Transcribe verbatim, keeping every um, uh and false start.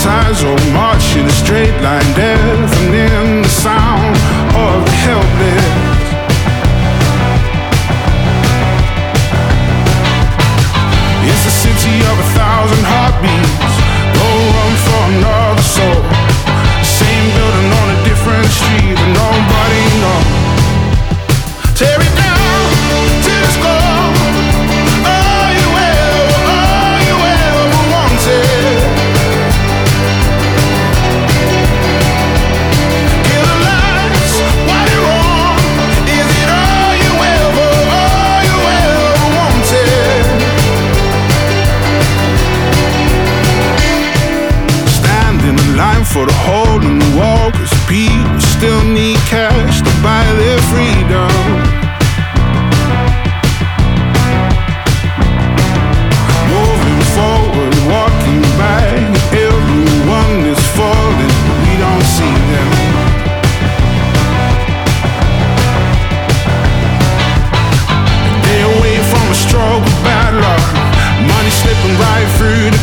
ties all march in a straight line, deafening the sound of the helpless. It's a city of a thousand heartbeats. Go run for another soul. Same building on a different street, but nobody knows. Tear it down till it's gone. All you ever, all you ever wanted. Kill the lights while you're on. Is it all you ever, all you ever wanted? Stand in the line for the hole in the wall, 'cause people still need cash to buy their freedom. Moving forward, walking back, everyone is falling, we don't see them. They away from a stroke of bad luck, money slipping right through the